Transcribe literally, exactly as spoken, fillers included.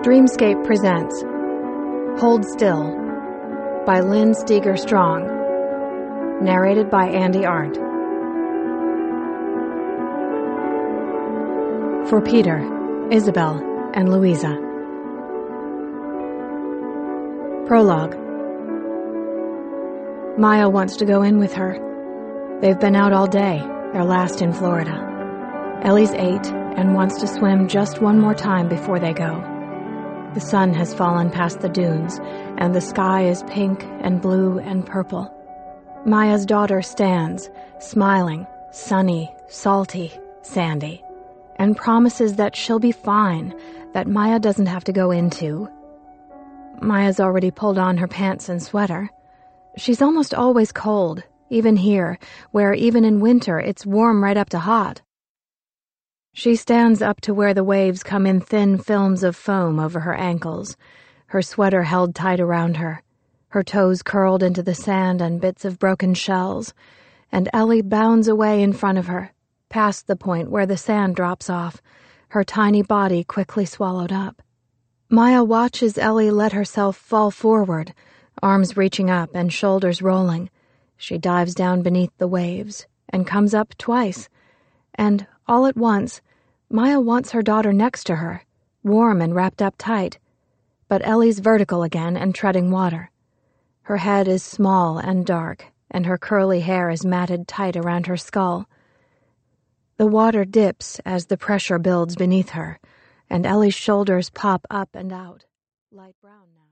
Dreamscape presents Hold Still by Lynn Steger Strong, narrated by Andy Arndt. For Peter, Isabel, and Louisa. Prologue. Maya wants to go in with her. They've been out all day, their last in Florida. Ellie's eight and wants to swim just one more time before they go. The sun has fallen past the dunes, and the sky is pink and blue and purple. Maya's daughter stands, smiling, sunny, salty, sandy, and promises that she'll be fine, that Maya doesn't have to go in too. Maya's already pulled on her pants and sweater. She's almost always cold, even here, where even in winter it's warm right up to hot. She stands up to where the waves come in thin films of foam over her ankles, her sweater held tight around her, her toes curled into the sand and bits of broken shells, and Ellie bounds away in front of her, past the point where the sand drops off, her tiny body quickly swallowed up. Maya watches Ellie let herself fall forward, arms reaching up and shoulders rolling. She dives down beneath the waves and comes up twice, and all at once, Maya wants her daughter next to her, warm and wrapped up tight, but Ellie's vertical again and treading water. Her head is small and dark, and her curly hair is matted tight around her skull. The water dips as the pressure builds beneath her, and Ellie's shoulders pop up and out, light brown now.